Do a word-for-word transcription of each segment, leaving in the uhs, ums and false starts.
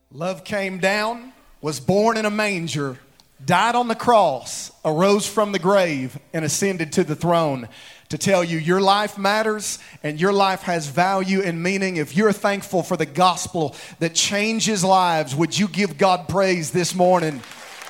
Love came down, was born in a manger, died on the cross, arose from the grave, and ascended to the throne to tell you your life matters and your life has value and meaning. If you're thankful for the gospel that changes lives, would you give God praise this morning?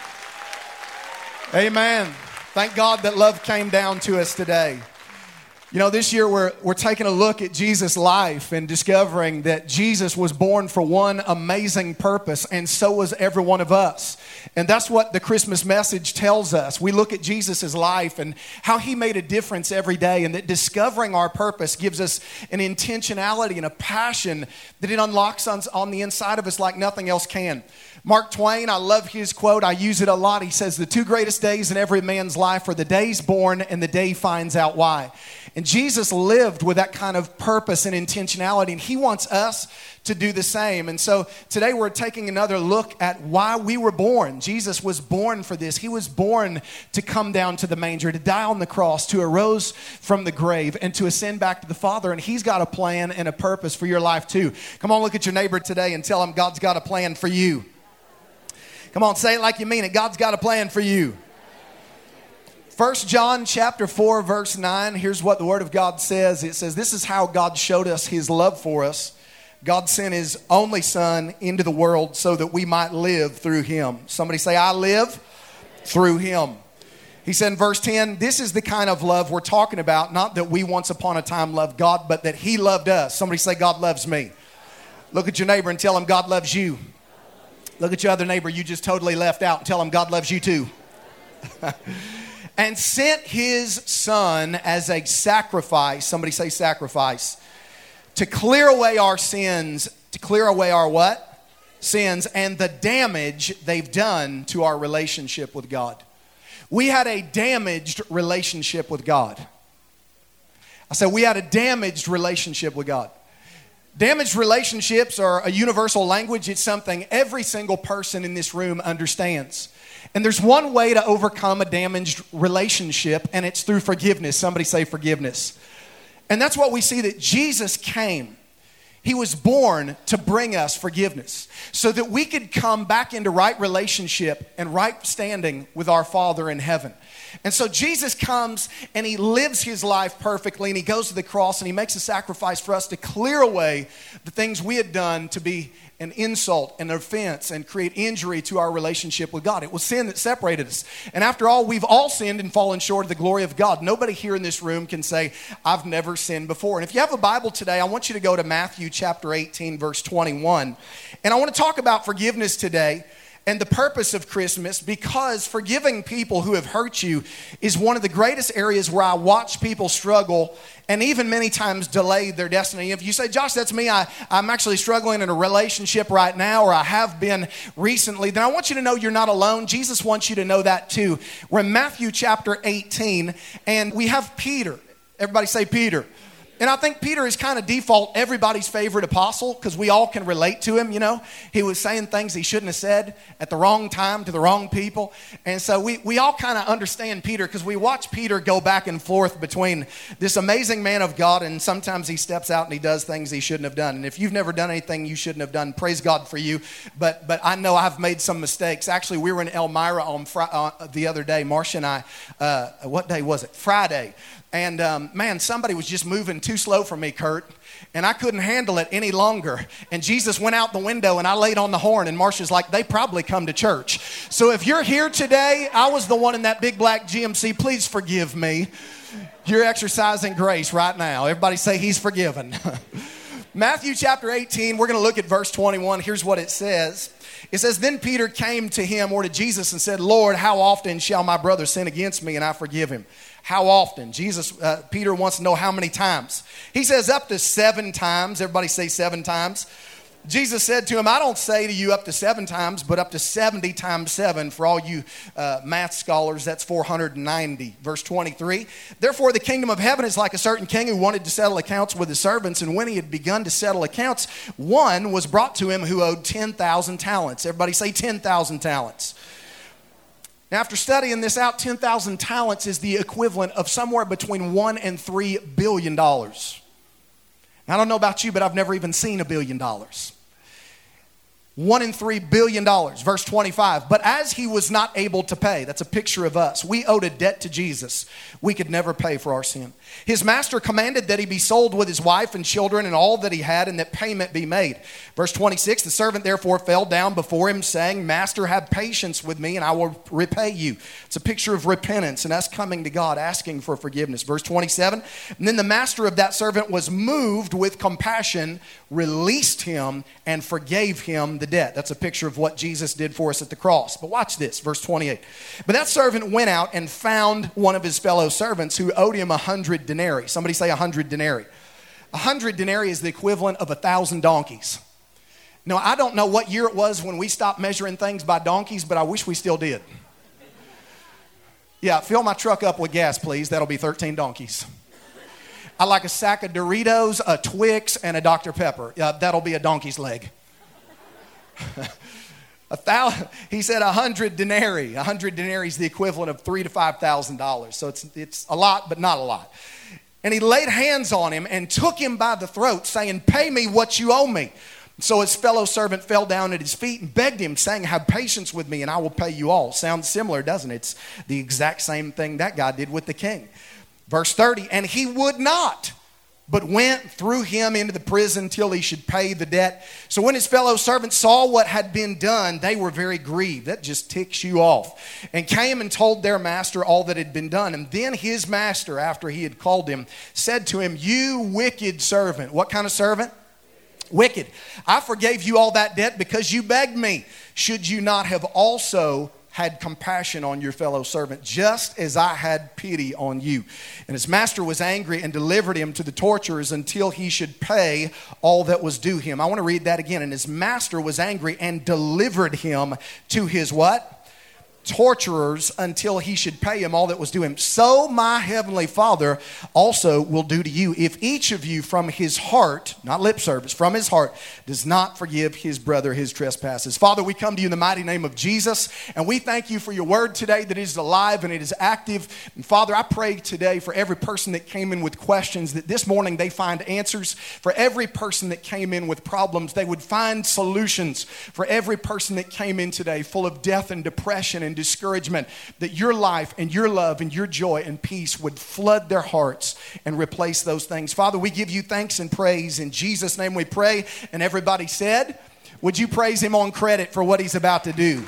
Amen. Thank God that love came down to us today. You know, this year we're, we're taking a look at Jesus' life and discovering that Jesus was born for one amazing purpose, and so was every one of us. And that's what the Christmas message tells us. We look at Jesus' life and how he made a difference every day, and that discovering our purpose gives us an intentionality and a passion that it unlocks on, on the inside of us like nothing else can. Mark Twain, I love his quote. I use it a lot. He says, the two greatest days in every man's life are the days born and the day he finds out why. And Jesus lived with that kind of purpose and intentionality, and he wants us to do the same. And so today we're taking another look at why we were born. Jesus was born for this. He was born to come down to the manger, to die on the cross, to arose from the grave, and to ascend back to the Father. And he's got a plan and a purpose for your life too. Come on, look at your neighbor today and tell him God's got a plan for you. Come on, say it like you mean it. God's got a plan for you. First John chapter four, verse nine, here's what the Word of God says. It says, this is how God showed us his love for us. God sent his only Son into the world so that we might live through him. Somebody say, I live through him. He said in verse ten, this is the kind of love we're talking about, not that we once upon a time loved God, but that he loved us. Somebody say, God loves me. Look at your neighbor and tell him God loves you. Look at your other neighbor you just totally left out and tell him God loves you too. And sent his Son as a sacrifice, somebody say sacrifice, to clear away our sins, to clear away our what? Sins and the damage they've done to our relationship with God. We had a damaged relationship with God. I said we had a damaged relationship with God. Damaged relationships are a universal language. It's something every single person in this room understands. And there's one way to overcome a damaged relationship, and it's through forgiveness. Somebody say forgiveness. And that's what we see that Jesus came. He was born to bring us forgiveness so that we could come back into right relationship and right standing with our Father in heaven. And so Jesus comes and he lives his life perfectly, and he goes to the cross and he makes a sacrifice for us to clear away the things we had done to be an insult, an offense, and create injury to our relationship with God. It was sin that separated us. And after all, we've all sinned and fallen short of the glory of God. Nobody here in this room can say, I've never sinned before. And if you have a Bible today, I want you to go to Matthew chapter eighteen, verse twenty-one. And I want to talk about forgiveness today and the purpose of Christmas, because forgiving people who have hurt you is one of the greatest areas where I watch people struggle and even many times delay their destiny. If you say, Josh, that's me, I, I'm actually struggling in a relationship right now, or I have been recently, then I want you to know you're not alone. Jesus wants you to know that too. We're in Matthew chapter eighteen, and we have Peter. Everybody say Peter. And I think Peter is kind of default everybody's favorite apostle, because we all can relate to him, you know. He was saying things he shouldn't have said at the wrong time to the wrong people. And so we, we all kind of understand Peter, because we watch Peter go back and forth between this amazing man of God, and sometimes he steps out and he does things he shouldn't have done. And if you've never done anything you shouldn't have done, praise God for you. But but I know I've made some mistakes. Actually, we were in Elmira on Fri- uh, the other day, Marcia and I, uh, what day was it? Friday. And um, man, somebody was just moving too slow for me, Kurt. And I couldn't handle it any longer. And Jesus went out the window and I laid on the horn. And Marcia's like, they probably come to church. So if you're here today, I was the one in that big black G M C. Please forgive me. You're exercising grace right now. Everybody say he's forgiven. Matthew chapter eighteen, we're going to look at verse twenty-one. Here's what it says. It says, then Peter came to him or to Jesus and said, Lord, how often shall my brother sin against me and I forgive him? How often? Jesus, uh, Peter wants to know how many times. He says up to seven times. Everybody say seven times. Jesus said to him, I don't say to you up to seven times, but up to seventy times seven. For all you uh, math scholars, that's four hundred ninety. Verse twenty-three, therefore the kingdom of heaven is like a certain king who wanted to settle accounts with his servants. And when he had begun to settle accounts, one was brought to him who owed ten thousand talents. Everybody say ten thousand talents. Now, after studying this out, ten thousand talents is the equivalent of somewhere between one and three billion dollars. I don't know about you, but I've never even seen a billion dollars. One and three billion dollars. Verse twenty-five. But as he was not able to pay, that's a picture of us. We owed a debt to Jesus. We could never pay for our sin. His master commanded that he be sold with his wife and children and all that he had, and that payment be made. Verse twenty-six. The servant therefore fell down before him, saying, Master, have patience with me, and I will repay you. It's a picture of repentance and us coming to God, asking for forgiveness. Verse twenty-seven. And then the master of that servant was moved with compassion, released him, and forgave him the debt. That's a picture of what Jesus did for us at the cross. But watch this, verse twenty-eight. But that servant went out and found one of his fellow servants who owed him a hundred denarii. Somebody say a hundred denarii. A hundred denarii is the equivalent of a thousand donkeys. Now, I don't know what year it was when we stopped measuring things by donkeys, but I wish we still did. Yeah, fill my truck up with gas, please. That'll be thirteen donkeys. I like a sack of Doritos, a Twix, and a Doctor Pepper. Uh, that'll be a donkey's leg. a thousand, he said a hundred denarii. A hundred denarii is the equivalent of three to five thousand dollars. So it's it's a lot, but not a lot. And he laid hands on him and took him by the throat, saying, "Pay me what you owe me." So his fellow servant fell down at his feet and begged him, saying, "Have patience with me, and I will pay you all." Sounds similar, doesn't it? It's the exact same thing that guy did with the king. Verse thirty. And he would not, but went, threw him into the prison till he should pay the debt. So when his fellow servants saw what had been done, they were very grieved. That just ticks you off. And came and told their master all that had been done. And then his master, after he had called him, said to him, "You wicked servant." What kind of servant? Wicked. "I forgave you all that debt because you begged me. Should you not have also had compassion on your fellow servant, just as I had pity on you?" And his master was angry and delivered him to the torturers until he should pay all that was due him. I want to read that again. And his master was angry and delivered him to his what? Torturers until he should pay him all that was due him. So my heavenly Father also will do to you if each of you from his heart, not lip service, from his heart, does not forgive his brother his trespasses. Father, we come to you in the mighty name of Jesus, and we thank you for your word today that is alive and it is active. And Father, I pray today for every person that came in with questions, that this morning they find answers. For every person that came in with problems, they would find solutions. For every person that came in today full of death and depression and discouragement, that your life and your love and your joy and peace would flood their hearts and replace those things. Father, we give you thanks and praise. In Jesus' name we pray. And everybody said, would you praise him on credit for what he's about to do?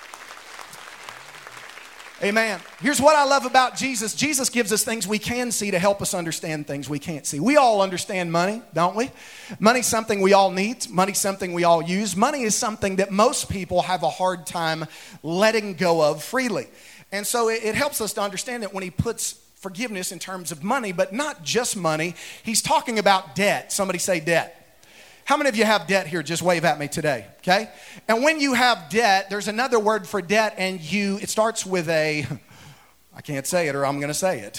Amen. Here's what I love about Jesus. Jesus gives us things we can see to help us understand things we can't see. We all understand money, don't we? Money's something we all need. Money's something we all use. Money is something that most people have a hard time letting go of freely. And so it, it helps us to understand that when he puts forgiveness in terms of money, but not just money, he's talking about debt. Somebody say debt. How many of you have debt here? Just wave at me today, okay? And when you have debt, there's another word for debt, and you, it starts with a, I can't say it or I'm going to say it.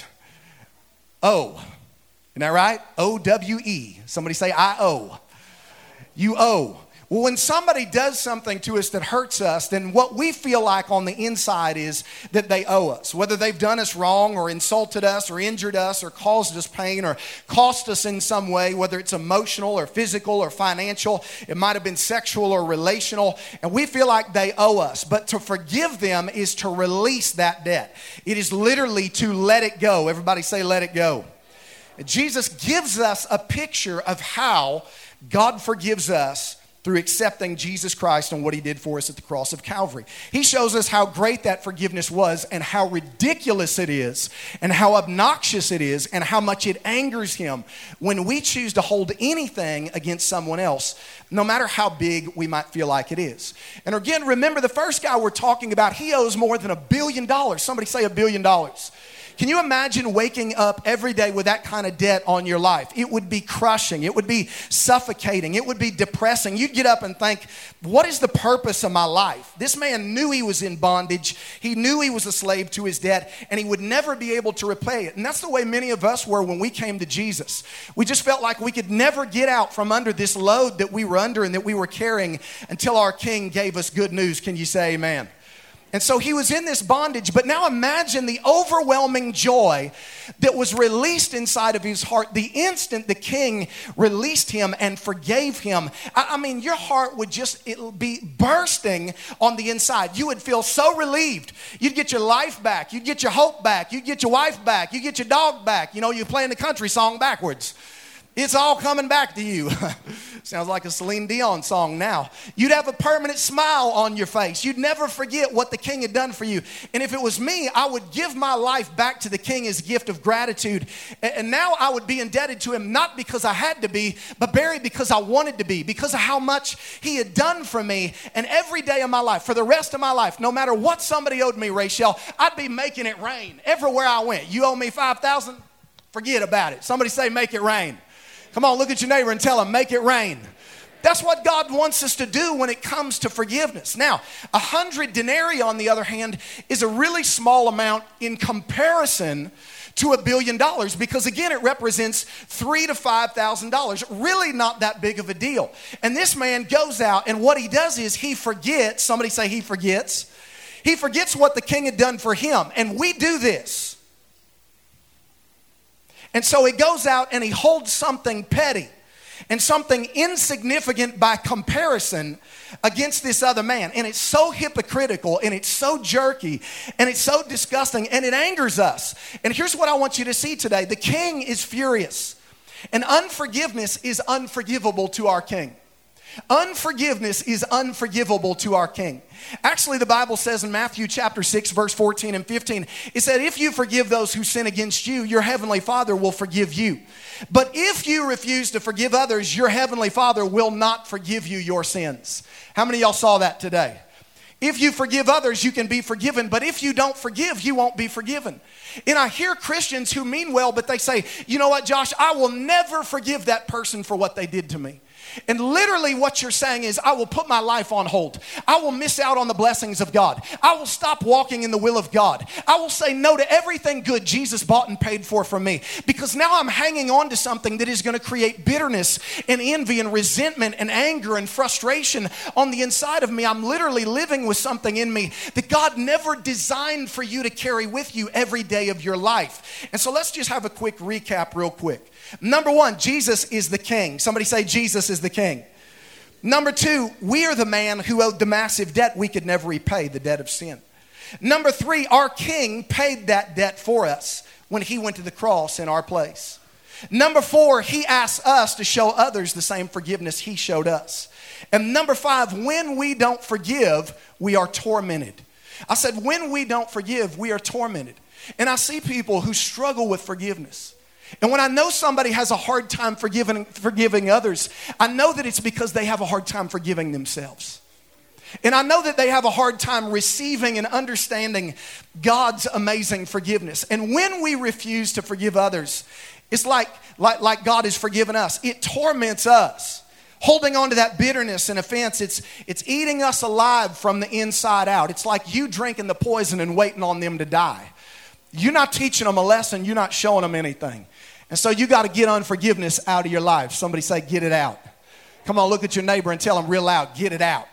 O. Isn't that right? O W E. Somebody say I owe. You owe. Well, when somebody does something to us that hurts us, then what we feel like on the inside is that they owe us. Whether they've done us wrong or insulted us or injured us or caused us pain or cost us in some way, whether it's emotional or physical or financial, it might have been sexual or relational, and we feel like they owe us. But to forgive them is to release that debt. It is literally to let it go. Everybody say let it go. Jesus gives us a picture of how God forgives us through accepting Jesus Christ and what he did for us at the cross of Calvary. He shows us how great that forgiveness was and how ridiculous it is and how obnoxious it is and how much it angers him when we choose to hold anything against someone else, no matter how big we might feel like it is. And again, remember the first guy we're talking about, he owes more than a billion dollars. Somebody say a billion dollars. Can you imagine waking up every day with that kind of debt on your life? It would be crushing. It would be suffocating. It would be depressing. You'd get up and think, what is the purpose of my life? This man knew he was in bondage. He knew he was a slave to his debt, and he would never be able to repay it. And that's the way many of us were when we came to Jesus. We just felt like we could never get out from under this load that we were under and that we were carrying until our King gave us good news. Can you say amen? And so he was in this bondage, but now imagine the overwhelming joy that was released inside of his heart the instant the king released him and forgave him. I, I mean, your heart would just it'll be bursting on the inside. You would feel so relieved. You'd get your life back. You'd get your hope back. You'd get your wife back. You'd get your dog back. You know, you're playing the country song backwards. It's all coming back to you. Sounds like a Celine Dion song now. You'd have a permanent smile on your face. You'd never forget what the king had done for you. And if it was me, I would give my life back to the king as a gift of gratitude. And now I would be indebted to him, not because I had to be, but Barry, because I wanted to be, because of how much he had done for me. And every day of my life, for the rest of my life, no matter what somebody owed me, Rachel, I'd be making it rain everywhere I went. You owe me five thousand dollars? Forget about it. Somebody say, make it rain. Come on, look at your neighbor and tell him, make it rain. That's what God wants us to do when it comes to forgiveness. Now, a hundred denarii, on the other hand, is a really small amount in comparison to a billion dollars because, again, it represents three to five thousand dollars. Really not that big of a deal. And this man goes out, and what he does is he forgets. Somebody say he forgets. He forgets what the king had done for him. And we do this. And so he goes out and he holds something petty and something insignificant by comparison against this other man. And it's so hypocritical and it's so jerky and it's so disgusting and it angers us. And here's what I want you to see today. The king is furious, and unforgiveness is unforgivable to our king. Unforgiveness is unforgivable to our king. Actually, the Bible says in Matthew chapter six, verse fourteen and fifteen, it said, if you forgive those who sin against you, your heavenly Father will forgive you. But if you refuse to forgive others, your heavenly Father will not forgive you your sins. How many of y'all saw that today? If you forgive others, you can be forgiven. But if you don't forgive, you won't be forgiven. And I hear Christians who mean well, but they say, you know what, Josh, I will never forgive that person for what they did to me. And literally what you're saying is, I will put my life on hold. I will miss out on the blessings of God. I will stop walking in the will of God. I will say no to everything good Jesus bought and paid for for me, because now I'm hanging on to something that is going to create bitterness and envy and resentment and anger and frustration on the inside of me. I'm literally living with something in me that God never designed for you to carry with you every day of your life. And so let's just have a quick recap real quick. Number one, Jesus is the king. Somebody say Jesus is the king. Number two, we are the man who owed the massive debt we could never repay, the debt of sin. Number three, our king paid that debt for us when he went to the cross in our place. Number four, he asks us to show others the same forgiveness he showed us. And number five, when we don't forgive, we are tormented. I said, when we don't forgive, we are tormented. And I see people who struggle with forgiveness. And when I know somebody has a hard time forgiving, forgiving others, I know that it's because they have a hard time forgiving themselves. And I know that they have a hard time receiving and understanding God's amazing forgiveness. And when we refuse to forgive others, it's like, like, like God has forgiven us. It torments us. Holding on to that bitterness and offense, it's, it's eating us alive from the inside out. It's like you drinking the poison and waiting on them to die. You're not teaching them a lesson. You're not showing them anything. And so you got to get unforgiveness out of your life. Somebody say, get it out. Come on, look at your neighbor and tell them real loud, get it out.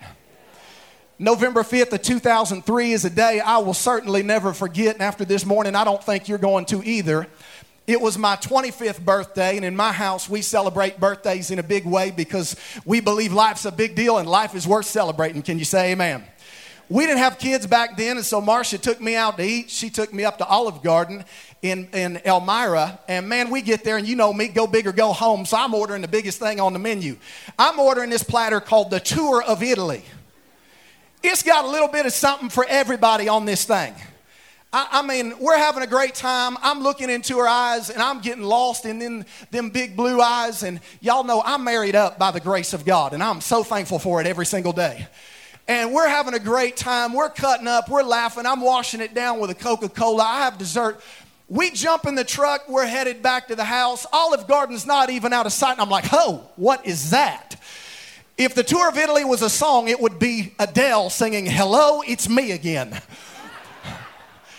November fifth of two thousand three is a day I will certainly never forget. And after this morning, I don't think you're going to either. It was my twenty-fifth birthday, and in my house, we celebrate birthdays in a big way because we believe life's a big deal and life is worth celebrating. Can you say amen? We didn't have kids back then, and so Marcia took me out to eat. She took me up to Olive Garden in, in Elmira, and man, we get there, and you know me, go big or go home, so I'm ordering the biggest thing on the menu. I'm ordering this platter called the Tour of Italy. It's got a little bit of something for everybody on this thing. I, I mean, we're having a great time. I'm looking into her eyes, and I'm getting lost in them, them big blue eyes, and y'all know I'm married up by the grace of God, and I'm so thankful for it every single day. And we're having a great time. We're cutting up. We're laughing. I'm washing it down with a Coca-Cola. I have dessert. We jump in the truck. We're headed back to the house. Olive Garden's not even out of sight. And I'm like, oh, what is that? If the Tour of Italy was a song, it would be Adele singing, hello, it's me again.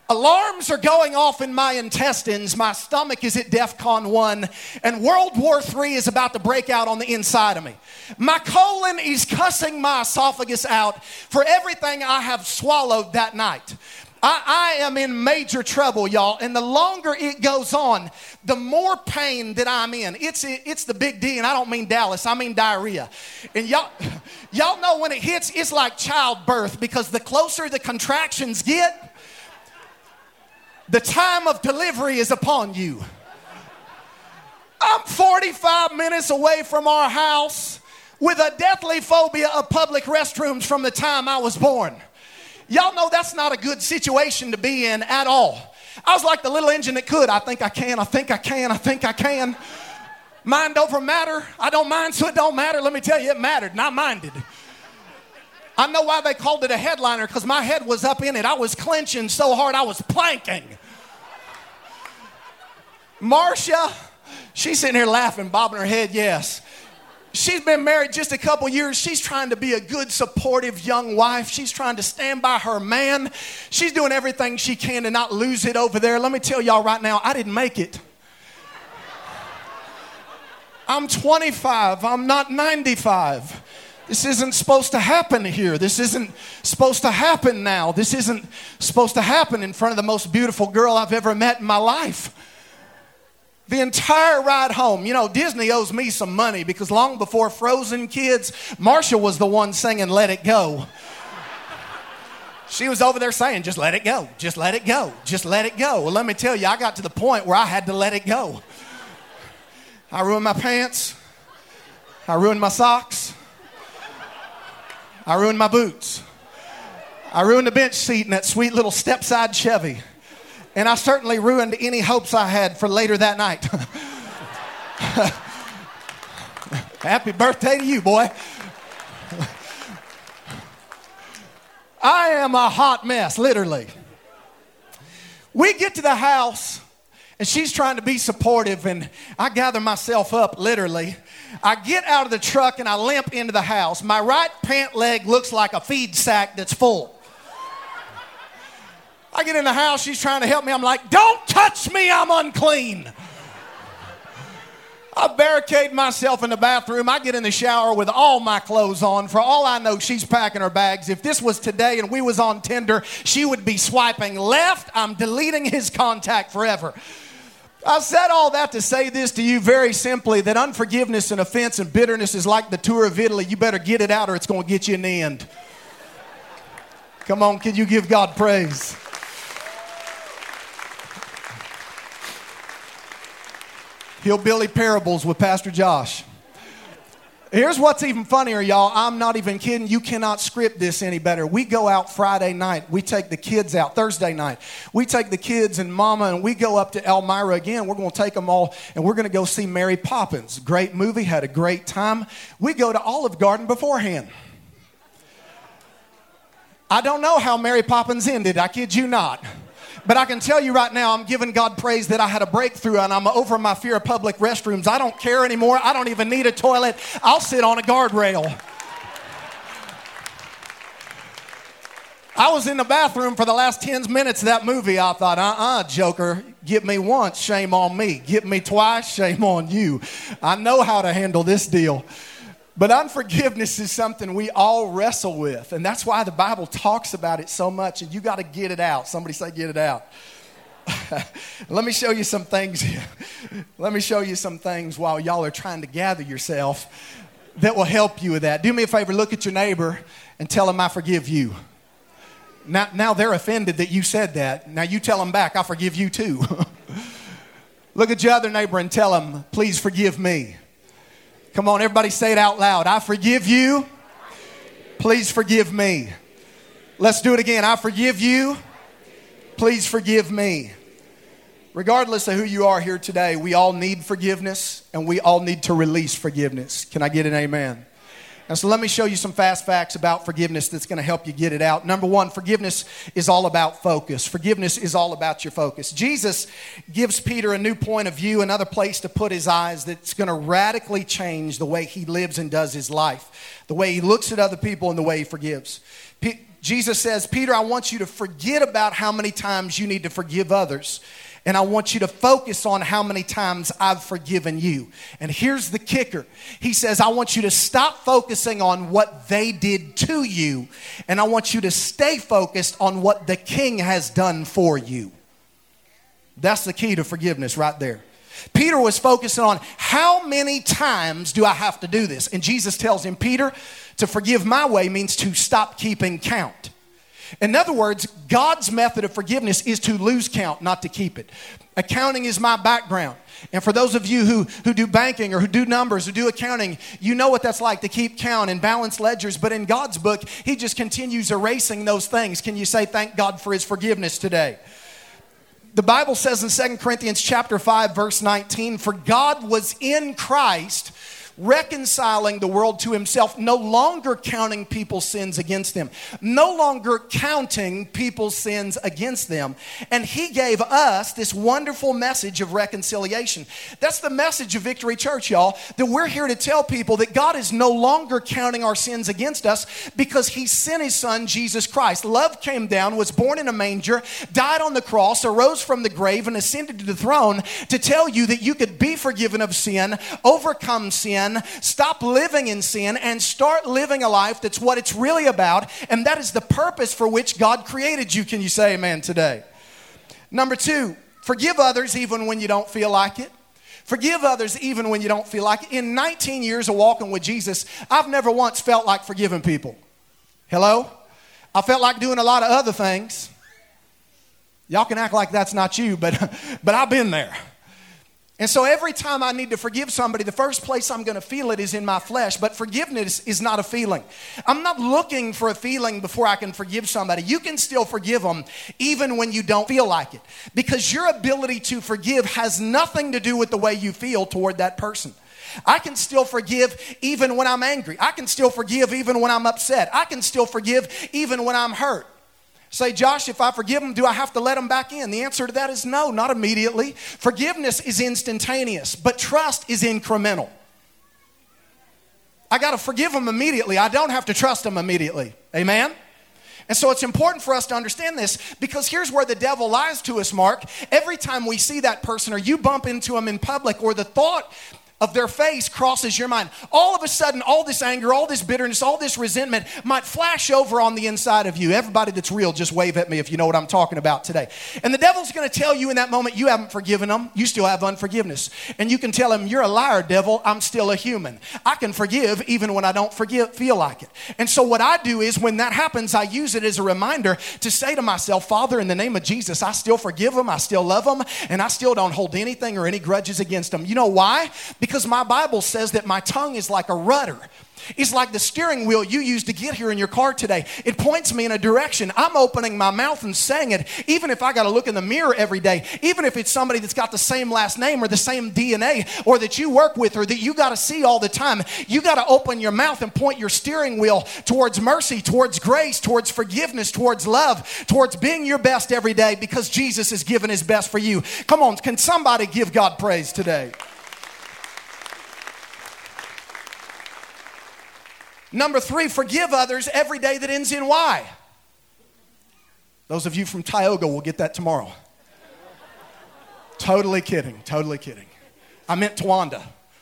Alarms are going off in my intestines. My stomach is at DEFCON one. And World War three is about to break out on the inside of me. My colon is cussing my esophagus out for everything I have swallowed that night. I, I am in major trouble, y'all. And the longer it goes on, the more pain that I'm in. It's, it's the big D, and I don't mean Dallas. I mean diarrhea. And y'all, y'all know when it hits, it's like childbirth, because the closer the contractions get, the time of delivery is upon you. I'm forty-five minutes away from our house with a deathly phobia of public restrooms from the time I was born. Y'all know that's not a good situation to be in at all. I was like the little engine that could. I think I can, I think I can, I think I can. Mind over matter. I don't mind, so it don't matter. Let me tell you, it mattered, and I minded. I know why they called it a headliner, because my head was up in it. I was clenching so hard I was planking. Marcia, she's sitting here laughing, bobbing her head, yes. She's been married just a couple years. She's trying to be a good, supportive young wife. She's trying to stand by her man. She's doing everything she can to not lose it over there. Let me tell y'all right now, I didn't make it. I'm twenty-five. I'm not ninety-five. This isn't supposed to happen here. This isn't supposed to happen now. This isn't supposed to happen in front of the most beautiful girl I've ever met in my life. The entire ride home, you know, Disney owes me some money, because long before Frozen kids, Marcia was the one singing Let It Go. She was over there saying, just let it go, just let it go, just let it go. Well, let me tell you, I got to the point where I had to let it go. I ruined my pants. I ruined my socks. I ruined my boots. I ruined the bench seat in that sweet little step-side Chevy. And I certainly ruined any hopes I had for later that night. Happy birthday to you, boy. I am a hot mess, literally. We get to the house, and she's trying to be supportive, and I gather myself up, literally. I get out of the truck, and I limp into the house. My right pant leg looks like a feed sack that's full. I get in the house, she's trying to help me. I'm like, don't touch me, I'm unclean. I barricade myself in the bathroom. I get in the shower with all my clothes on. For all I know, she's packing her bags. If this was today and we was on Tinder, she would be swiping left. I'm deleting his contact forever. I said all that to say this to you very simply, that unforgiveness and offense and bitterness is like the tour of Italy. You better get it out or it's going to get you in the end. Come on, can you give God praise? Hillbilly Parables with Pastor Josh. Here's what's even funnier, y'all. I'm not even kidding. You cannot script this any better. We go out Friday night. We take the kids out Thursday night. We take the kids and mama, and we go up to Elmira again. We're going to take them all, and we're going to go see Mary Poppins. Great movie. Had a great time. We go to Olive Garden beforehand. I don't know how Mary Poppins ended. I kid you not. But I can tell you right now, I'm giving God praise that I had a breakthrough and I'm over my fear of public restrooms. I don't care anymore. I don't even need a toilet. I'll sit on a guardrail. I was in the bathroom for the last ten minutes of that movie. I thought, uh-uh, Joker, get me once, shame on me. Get me twice, shame on you. I know how to handle this deal. But unforgiveness is something we all wrestle with. And that's why the Bible talks about it so much. And you got to get it out. Somebody say, get it out. Let me show you some things here. Let me show you some things while y'all are trying to gather yourself that will help you with that. Do me a favor. Look at your neighbor and tell him, I forgive you. Now, now they're offended that you said that. Now you tell them back, I forgive you too. Look at your other neighbor and tell him, please forgive me. Come on, everybody say it out loud. I forgive you. Please forgive me. Let's do it again. I forgive you. Please forgive me. Regardless of who you are here today, we all need forgiveness and we all need to release forgiveness. Can I get an amen? And so let me show you some fast facts about forgiveness that's going to help you get it out. Number one, forgiveness is all about focus. Forgiveness is all about your focus. Jesus gives Peter a new point of view, another place to put his eyes that's going to radically change the way he lives and does his life, the way he looks at other people and the way he forgives. P- Jesus says, Peter, I want you to forget about how many times you need to forgive others. And I want you to focus on how many times I've forgiven you. And here's the kicker. He says, I want you to stop focusing on what they did to you. And I want you to stay focused on what the King has done for you. That's the key to forgiveness right there. Peter was focusing on how many times do I have to do this? And Jesus tells him, Peter, to forgive my way means to stop keeping count. In other words, God's method of forgiveness is to lose count, not to keep it. Accounting is my background. And for those of you who, who do banking or who do numbers, who do accounting, you know what that's like to keep count and balance ledgers. But in God's book, he just continues erasing those things. Can you say thank God for his forgiveness today? The Bible says in Second Corinthians chapter five, verse nineteen, for God was in Christ reconciling the world to himself, no longer counting people's sins against them, no longer counting people's sins against them. And he gave us this wonderful message of reconciliation. That's the message of Victory Church, y'all, that we're here to tell people that God is no longer counting our sins against us because he sent his son, Jesus Christ. Love came down, was born in a manger, died on the cross, arose from the grave, and ascended to the throne to tell you that you could be forgiven of sin, overcome sin, stop living in sin, and start living a life that's what it's really about, and that is the purpose for which God created you. Can you say amen today? Number two, forgive others even when you don't feel like it. Forgive others even when you don't feel like it. In nineteen years of walking with Jesus, I've never once felt like forgiving people. Hello? I felt like doing a lot of other things. Y'all can act like that's not you, but, but I've been there. And so every time I need to forgive somebody, the first place I'm going to feel it is in my flesh. But forgiveness is not a feeling. I'm not looking for a feeling before I can forgive somebody. You can still forgive them even when you don't feel like it. Because your ability to forgive has nothing to do with the way you feel toward that person. I can still forgive even when I'm angry. I can still forgive even when I'm upset. I can still forgive even when I'm hurt. Say, Josh, if I forgive them, do I have to let them back in? The answer to that is no, not immediately. Forgiveness is instantaneous, but trust is incremental. I got to forgive them immediately. I don't have to trust them immediately. Amen? And so it's important for us to understand this, because here's where the devil lies to us, Mark. Every time we see that person or you bump into them in public, or the thought of their face crosses your mind, all of a sudden, all this anger, all this bitterness, all this resentment might flash over on the inside of you. Everybody that's real, just wave at me if you know what I'm talking about today. And the devil's going to tell you in that moment, you haven't forgiven them. You still have unforgiveness. And you can tell him, you're a liar, devil. I'm still a human. I can forgive even when I don't forgive, feel like it. And so what I do is when that happens, I use it as a reminder to say to myself, Father, in the name of Jesus, I still forgive them. I still love them. And I still don't hold anything or any grudges against them. You know why? Because my Bible says that my tongue is like a rudder. It's like the steering wheel you use to get here in your car today. It points me in a direction. I'm opening my mouth and saying it, even if I got to look in the mirror every day, even if it's somebody that's got the same last name or the same D N A, or that you work with, or that you got to see all the time. You got to open your mouth and point your steering wheel towards mercy, towards grace, towards forgiveness, towards love, towards being your best every day, because Jesus has given his best for you. Come on, can somebody give God praise today? Number three, forgive others every day that ends in Y. Those of you from Tioga will get that tomorrow. Totally kidding, totally kidding. I meant Tawanda.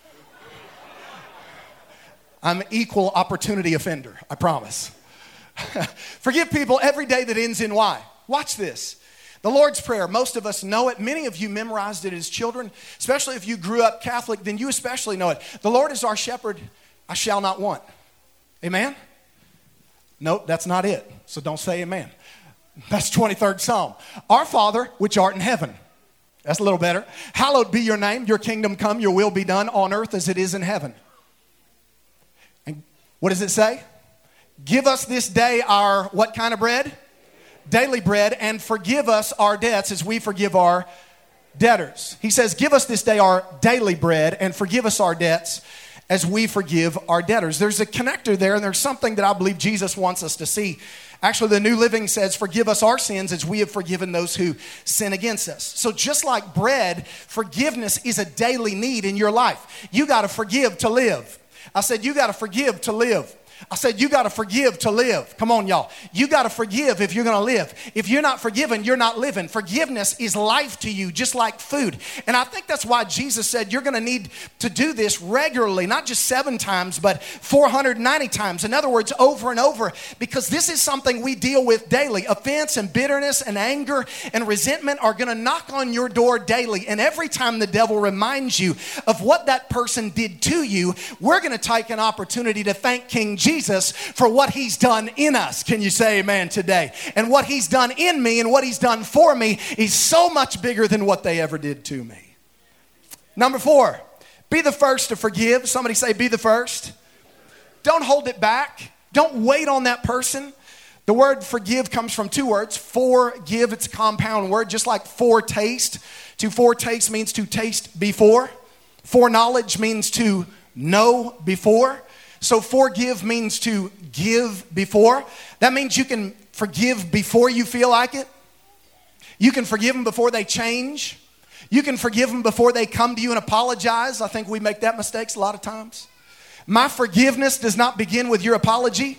I'm an equal opportunity offender, I promise. Forgive people every day that ends in Y. Watch this. The Lord's Prayer, most of us know it. Many of you memorized it as children, especially if you grew up Catholic, then you especially know it. The Lord is our shepherd, I shall not want. Amen? Nope, that's not it. So don't say amen. That's twenty-third Psalm. Our Father, which art in heaven. That's a little better. Hallowed be your name. Your kingdom come. Your will be done on earth as it is in heaven. And what does it say? Give us this day our what kind of bread? Daily bread. And forgive us our debts as we forgive our debtors. He says, give us this day our daily bread and forgive us our debts as we forgive our debtors. There's a connector there, and there's something that I believe Jesus wants us to see. Actually, the New Living says, forgive us our sins as we have forgiven those who sin against us. So just like bread, forgiveness is a daily need in your life. You got to forgive to live. I said, you got to forgive to live. I said, you got to forgive to live. Come on, y'all. You got to forgive if you're going to live. If you're not forgiven, you're not living. Forgiveness is life to you, just like food. And I think that's why Jesus said you're going to need to do this regularly, not just seven times, but four hundred ninety times. In other words, over and over, because this is something we deal with daily. Offense and bitterness and anger and resentment are going to knock on your door daily. And every time the devil reminds you of what that person did to you, we're going to take an opportunity to thank King Jesus Jesus for what he's done in us. Can you say amen today? And what he's done in me and what he's done for me is so much bigger than what they ever did to me. Number four, be the first to forgive. Somebody say, be the first. Don't hold it back. Don't wait on that person. The word forgive comes from two words. Forgive, it's a compound word, just like foretaste. To foretaste means to taste before. Foreknowledge means to know before. So forgive means to give before. That means you can forgive before you feel like it. You can forgive them before they change. You can forgive them before they come to you and apologize. I think we make that mistake a lot of times. My forgiveness does not begin with your apology.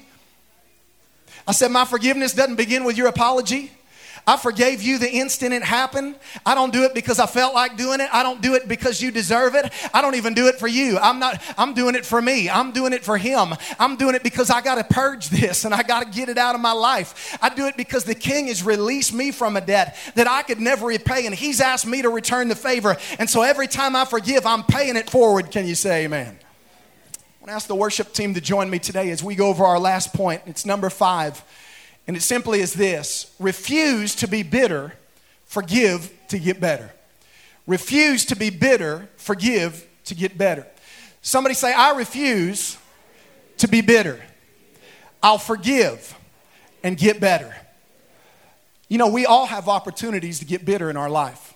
I said my forgiveness doesn't begin with your apology. I forgave you the instant it happened. I don't do it because I felt like doing it. I don't do it because you deserve it. I don't even do it for you. I'm not, I'm doing it for me. I'm doing it for him. I'm doing it because I got to purge this and I got to get it out of my life. I do it because the King has released me from a debt that I could never repay, and he's asked me to return the favor. And so every time I forgive, I'm paying it forward. Can you say amen? I want to ask the worship team to join me today as we go over our last point. It's number five. And it simply is this: refuse to be bitter, forgive to get better. Refuse to be bitter, forgive to get better. Somebody say, I refuse to be bitter. I'll forgive and get better. You know, we all have opportunities to get bitter in our life.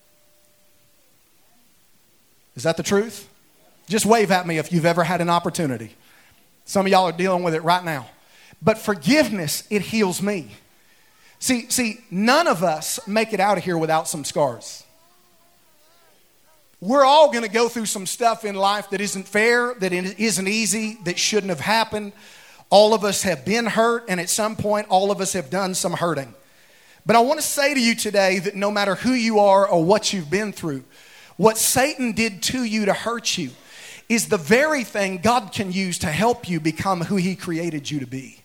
Is that the truth? Just wave at me if you've ever had an opportunity. Some of y'all are dealing with it right now. But forgiveness, it heals me. See, see, none of us make it out of here without some scars. We're all going to go through some stuff in life that isn't fair, that isn't easy, that shouldn't have happened. All of us have been hurt, and at some point, all of us have done some hurting. But I want to say to you today that no matter who you are or what you've been through, what Satan did to you to hurt you is the very thing God can use to help you become who he created you to be.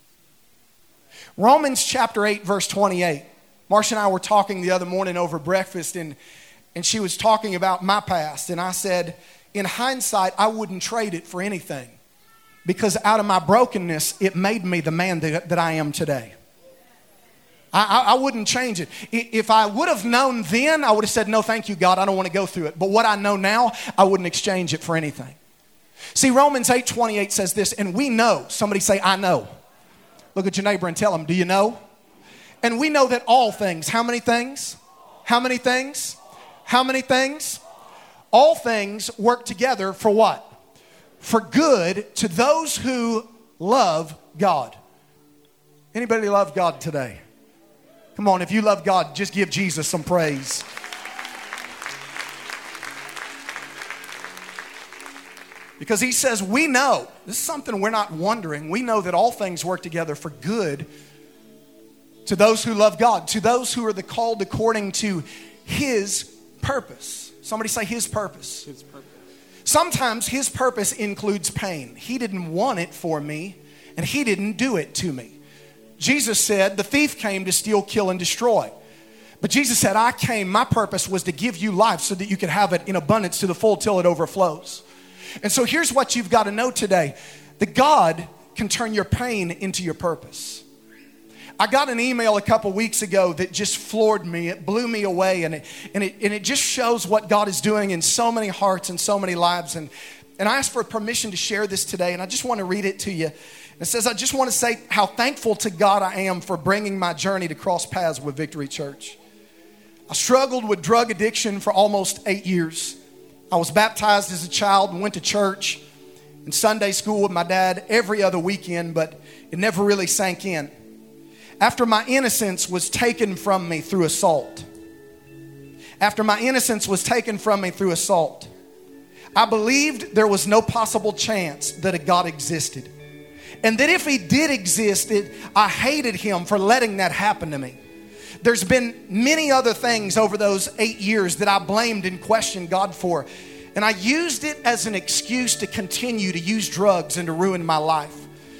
Romans chapter eight, verse twenty-eight. Marcia and I were talking the other morning over breakfast, and, and she was talking about my past. And I said, in hindsight, I wouldn't trade it for anything, because out of my brokenness, it made me the man that, that I am today. I, I, I wouldn't change it. If I would have known then, I would have said, no, thank you, God, I don't want to go through it. But what I know now, I wouldn't exchange it for anything. See, Romans eight twenty-eight says this, and we know. Somebody say, I know. Look at your neighbor and tell him, do you know? And we know that all things, how many things? How many things? How many things? All things work together for what? For good to those who love God. Anybody love God today? Come on, if you love God, just give Jesus some praise. Because he says, we know, this is something we're not wondering. We know that all things work together for good to those who love God, to those who are the called according to his purpose. Somebody say his purpose. His purpose. Sometimes his purpose includes pain. He didn't want it for me, and he didn't do it to me. Jesus said, the thief came to steal, kill, and destroy. But Jesus said, I came, my purpose was to give you life so that you could have it in abundance to the full till it overflows. And so here's what you've got to know today. That God can turn your pain into your purpose. I got an email a couple weeks ago that just floored me. It blew me away. And it, and it, and it just shows what God is doing in so many hearts and so many lives. And, and I asked for permission to share this today. And I just want to read it to you. It says, I just want to say how thankful to God I am for bringing my journey to cross paths with Victory Church. I struggled with drug addiction for almost eight years. I was baptized as a child and went to church and Sunday school with my dad every other weekend, but it never really sank in. After my innocence was taken from me through assault, after my innocence was taken from me through assault, I believed there was no possible chance that a God existed. And that if he did exist, it, I hated him for letting that happen to me. There's been many other things over those eight years that I blamed and questioned God for. And I used it as an excuse to continue to use drugs and to ruin my life.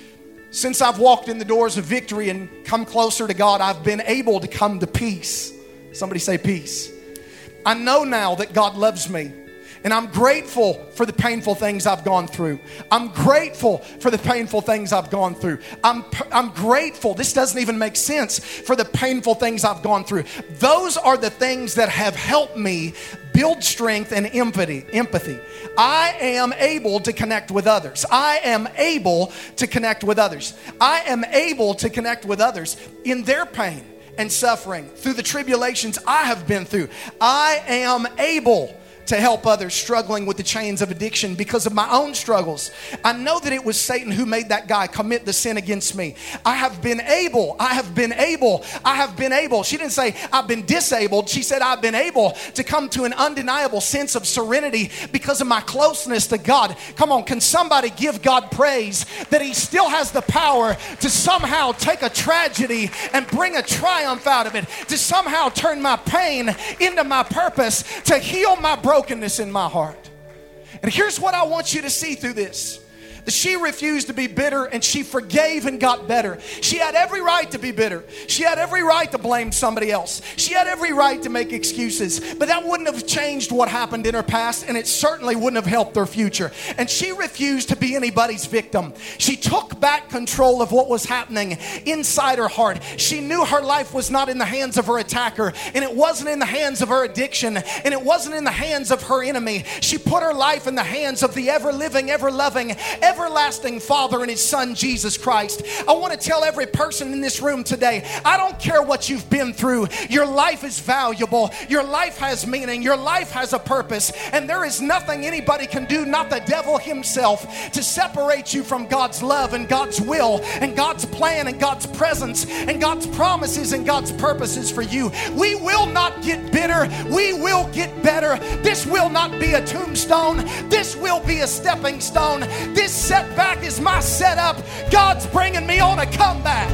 Since I've walked in the doors of victory and come closer to God, I've been able to come to peace. Somebody say peace. I know now that God loves me. And I'm grateful for the painful things I've gone through. I'm grateful for the painful things I've gone through. I'm, I'm grateful, this doesn't even make sense, for the painful things I've gone through. Those are the things that have helped me build strength and empathy. Empathy. I am able to connect with others. I am able to connect with others. I am able to connect with others in their pain and suffering through the tribulations I have been through. I am able to help others struggling with the chains of addiction because of my own struggles. I know that it was Satan who made that guy commit the sin against me. I have been able, I have been able, I have been able. She didn't say I've been disabled. She said I've been able to come to an undeniable sense of serenity because of my closeness to God. Come on, can somebody give God praise that he still has the power to somehow take a tragedy and bring a triumph out of it, to somehow turn my pain into my purpose, to heal my brokenness brokenness in my heart. And here's what I want you to see through this. She refused to be bitter and she forgave and got better. She had every right to be bitter. She had every right to blame somebody else. She had every right to make excuses. But that wouldn't have changed what happened in her past, and it certainly wouldn't have helped her future. And she refused to be anybody's victim. She took back control of what was happening inside her heart. She knew her life was not in the hands of her attacker, and it wasn't in the hands of her addiction, and it wasn't in the hands of her enemy. She put her life in the hands of the ever-living, ever-loving, ever everlasting Father and his Son Jesus Christ. I want to tell every person in this room today, I don't care what you've been through. Your life is valuable. Your life has meaning. Your life has a purpose. And there is nothing anybody can do, not the devil himself, to separate you from God's love and God's will and God's plan and God's presence and God's promises and God's purposes for you. We will not get bitter. We will get better. This will not be a tombstone. This will be a stepping stone. This setback is my setup. God's bringing me on a comeback.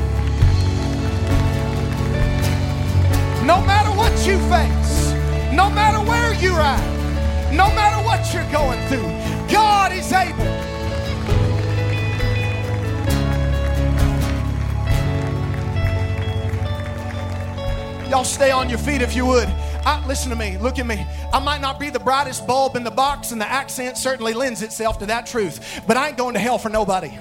No matter what you face, no matter where you're at, no matter what you're going through, God is able. Y'all stay on your feet if you would. I, listen to me, look at me. I might not be the brightest bulb in the box, and the accent certainly lends itself to that truth, but I ain't going to hell for nobody.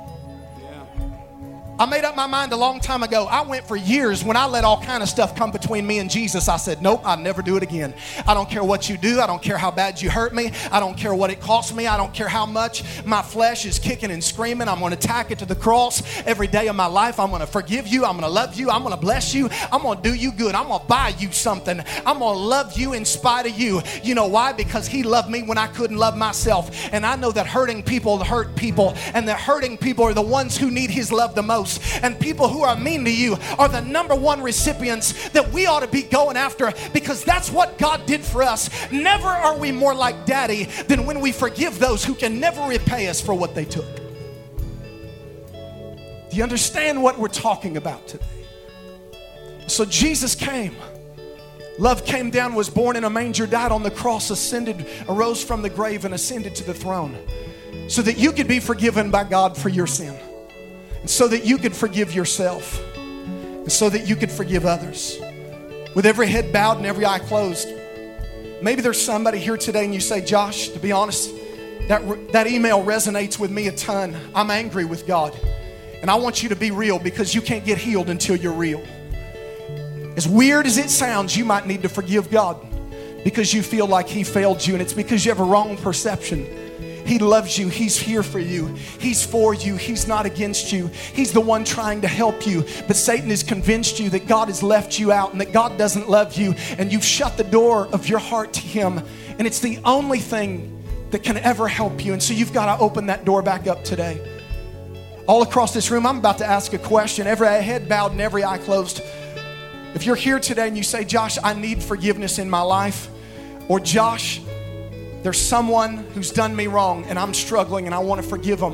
I made up my mind a long time ago. I went for years when I let all kind of stuff come between me and Jesus. I said, nope, I'll never do it again. I don't care what you do. I don't care how bad you hurt me. I don't care what it cost me. I don't care how much my flesh is kicking and screaming. I'm going to tack it to the cross every day of my life. I'm going to forgive you. I'm going to love you. I'm going to bless you. I'm going to do you good. I'm going to buy you something. I'm going to love you in spite of you. You know why? Because he loved me when I couldn't love myself. And I know that hurting people hurt people, and that hurting people are the ones who need his love the most. And people who are mean to you are the number one recipients that we ought to be going after, because that's what God did for us. Never are we more like Daddy than when we forgive those who can never repay us for what they took. Do you understand what we're talking about today? So Jesus came. Love came down, was born in a manger, died on the cross, ascended, arose from the grave, and ascended to the throne so that you could be forgiven by God for your sin. So that you could forgive yourself, and so that you could forgive others. With every head bowed and every eye closed, maybe there's somebody here today and you say, Josh, to be honest, that, that email resonates with me a ton. I'm angry with God, and I want you to be real, because you can't get healed until you're real. As weird as it sounds, you might need to forgive God because you feel like he failed you, and it's because you have a wrong perception. He loves you. He's here for you. He's for you. He's not against you. He's the one trying to help you. But Satan has convinced you that God has left you out and that God doesn't love you, and you've shut the door of your heart to him. And it's the only thing that can ever help you. And so you've got to open that door back up today. All across this room, I'm about to ask a question. Every head bowed and every eye closed. If you're here today and you say, Josh, I need forgiveness in my life, or Josh, there's someone who's done me wrong and I'm struggling and I want to forgive them,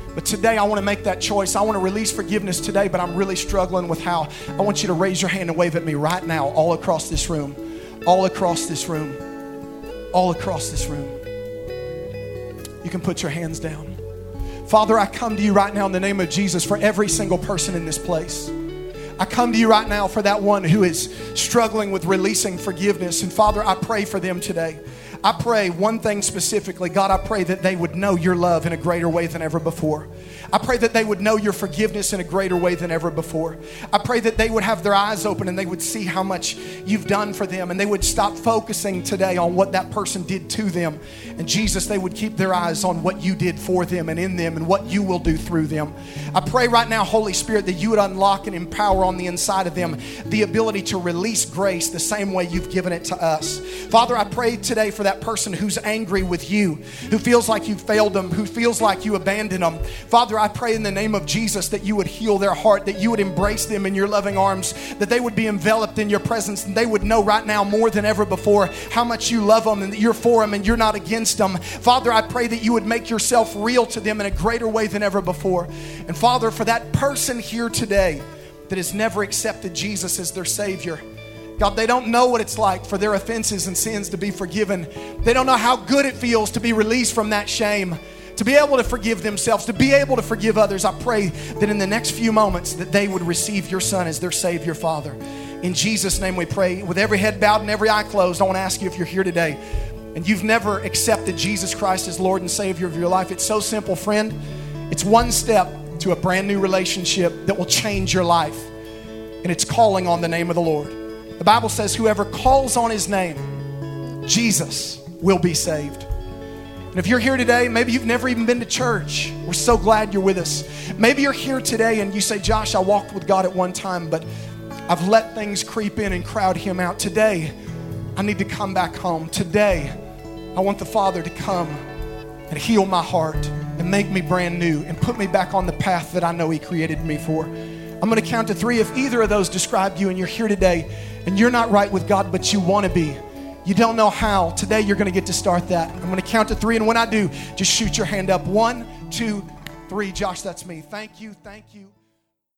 But today I want to make that choice. I want to release forgiveness today, but I'm really struggling with how. I want you to raise your hand and wave at me right now, all across this room, all across this room, all across this room. You can put your hands down. Father, I come to you right now in the name of Jesus for every single person in this place. I come to you right now for that one who is struggling with releasing forgiveness. And Father, I pray for them today. I pray one thing specifically. God, I pray that they would know your love in a greater way than ever before. I pray that they would know your forgiveness in a greater way than ever before. I pray that they would have their eyes open and they would see how much you've done for them, and they would stop focusing today on what that person did to them. And Jesus, they would keep their eyes on what you did for them and in them and what you will do through them. I pray right now, Holy Spirit, that you would unlock and empower on the inside of them the ability to release grace the same way you've given it to us. Father, I pray today for that person who's angry with you, who feels like you failed them, who feels like you abandoned them. Father, I pray in the name of Jesus that you would heal their heart, that you would embrace them in your loving arms, that they would be enveloped in your presence, and they would know right now more than ever before how much you love them and that you're for them and you're not against them. Father, I pray that you would make yourself real to them in a greater way than ever before. And Father, for that person here today that has never accepted Jesus as their Savior, God, they don't know what it's like for their offenses and sins to be forgiven. They don't know how good it feels to be released from that shame, to be able to forgive themselves, to be able to forgive others. I pray that in the next few moments that they would receive your Son as their Savior, Father. In Jesus' name we pray. With every head bowed and every eye closed, I want to ask you, if you're here today and you've never accepted Jesus Christ as Lord and Savior of your life, it's so simple, friend. It's one step to a brand new relationship that will change your life, and it's calling on the name of the Lord. The Bible says whoever calls on his name, Jesus, will be saved. And if you're here today, maybe you've never even been to church, we're so glad you're with us. Maybe you're here today and you say, Josh, I walked with God at one time, but I've let things creep in and crowd him out. Today, I need to come back home. Today, I want the Father to come and heal my heart and make me brand new and put me back on the path that I know he created me for. I'm going to count to three. If either of those describe you and you're here today and you're not right with God, but you want to be, you don't know how, today you're going to get to start that. I'm going to count to three, and when I do, just shoot your hand up. One, two, three. Josh, that's me. Thank you, thank you.